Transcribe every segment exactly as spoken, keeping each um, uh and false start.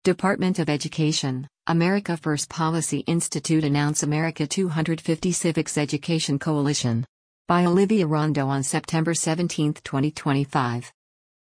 Department of Education, America First Policy Institute announce America two hundred fifty Civics Education Coalition. By Olivia Rondo on September seventeenth, twenty twenty-five.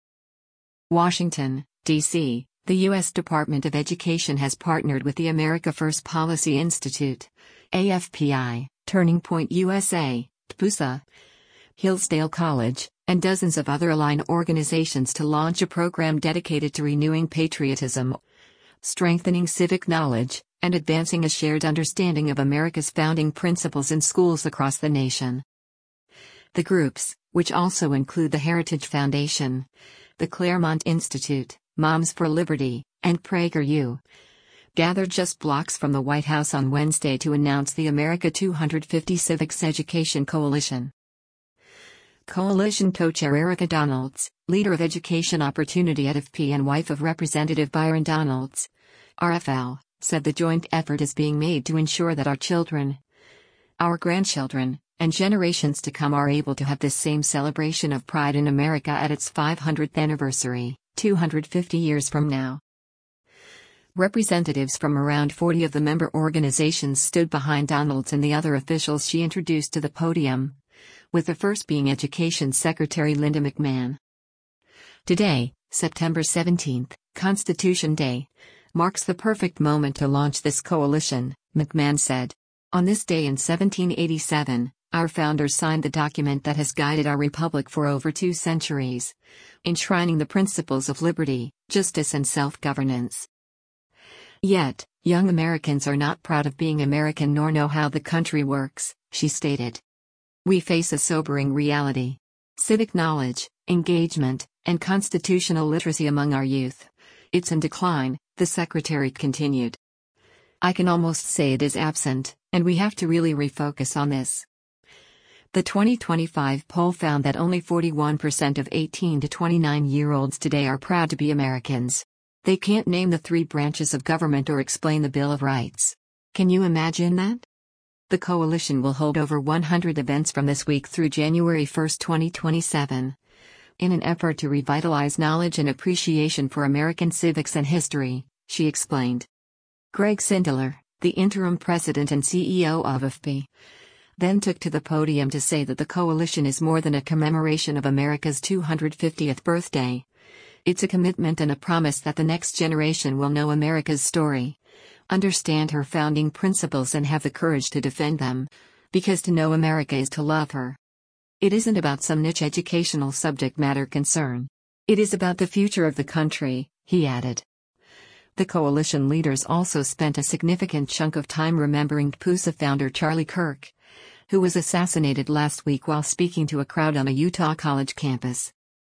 Washington, D C The U S Department of Education has partnered with the America First Policy Institute, A F P I, Turning Point U S A, T P U S A, Hillsdale College, and dozens of other aligned organizations to launch a program dedicated to renewing patriotism, strengthening civic knowledge, and advancing a shared understanding of America's founding principles in schools across the nation. The groups, which also include the Heritage Foundation, the Claremont Institute, Moms for Liberty, and PragerU, gathered just blocks from the White House on Wednesday to announce the America two hundred fifty Civics Education Coalition. Coalition co-chair Erica Donalds, leader of Education Opportunity at A F P and wife of Representative Byron Donalds, R F L, said the joint effort is being made to ensure that our children, our grandchildren, and generations to come are able to have this same celebration of pride in America at its five hundredth anniversary, two hundred fifty years from now. Representatives from around forty of the member organizations stood behind Donalds and the other officials she introduced to the podium, with the first being Education Secretary Linda McMahon. Today, September seventeenth, Constitution Day, marks the perfect moment to launch this coalition, McMahon said. On this day in seventeen eighty-seven, our founders signed the document that has guided our republic for over two centuries, enshrining the principles of liberty, justice and self-governance. Yet, young Americans are not proud of being American nor know how the country works, she stated. We face a sobering reality. Civic knowledge, engagement, and constitutional literacy among our youth. It's in decline, the secretary continued. I can almost say it is absent, and we have to really refocus on this. The twenty twenty-five poll found that only forty-one percent of eighteen to twenty-nine-year-olds today are proud to be Americans. They can't name the three branches of government or explain the Bill of Rights. Can you imagine that? The coalition will hold over one hundred events from this week through January first, twenty twenty-seven. In an effort to revitalize knowledge and appreciation for American civics and history, she explained. Greg Sindler, the interim president and C E O of A F P, then took to the podium to say that the coalition is more than a commemoration of America's two hundred fiftieth birthday. It's a commitment and a promise that the next generation will know America's story, understand her founding principles and have the courage to defend them, because to know America is to love her. It isn't about some niche educational subject matter concern. It is about the future of the country, he added. The coalition leaders also spent a significant chunk of time remembering T P U S A founder Charlie Kirk, who was assassinated last week while speaking to a crowd on a Utah college campus.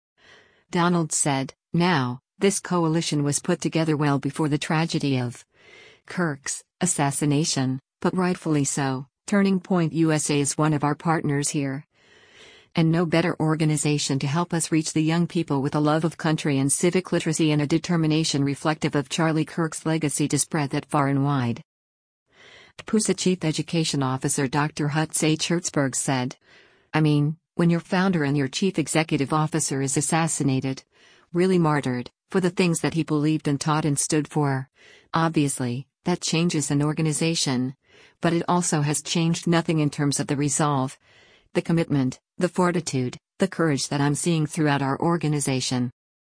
Donald said, now, this coalition was put together well before the tragedy of Kirk's assassination, but rightfully so. Turning Point U S A is one of our partners here. And no better organization to help us reach the young people with a love of country and civic literacy and a determination reflective of Charlie Kirk's legacy to spread that far and wide. T P U S A Chief Education Officer Doctor Hutz H. Hertzberg said, I mean, when your founder and your chief executive officer is assassinated, really martyred, for the things that he believed and taught and stood for, obviously, that changes an organization, but it also has changed nothing in terms of the resolve, the commitment, the fortitude, the courage that I'm seeing throughout our organization.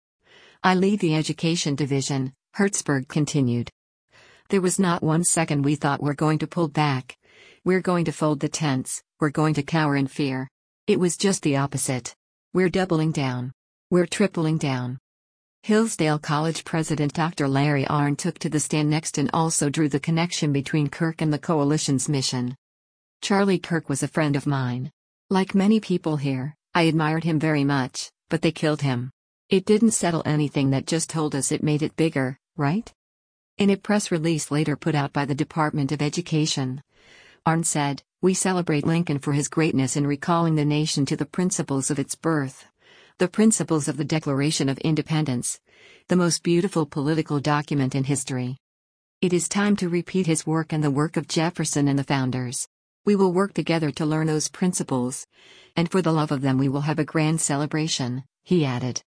I lead the education division, Hertzberg continued. There was not one second we thought we're going to pull back. We're going to fold the tents, we're going to cower in fear. It was just the opposite. We're doubling down. We're tripling down. Hillsdale College President Doctor Larry Arnn took to the stand next and also drew the connection between Kirk and the coalition's mission. Charlie Kirk was a friend of mine. Like many people here, I admired him very much, but they killed him. It didn't settle anything, that just told us it made it bigger, right? In a press release later put out by the Department of Education, Arnn said, we celebrate Lincoln for his greatness in recalling the nation to the principles of its birth. The principles of the Declaration of Independence, the most beautiful political document in history. It is time to repeat his work and the work of Jefferson and the founders. We will work together to learn those principles, and for the love of them we will have a grand celebration, he added.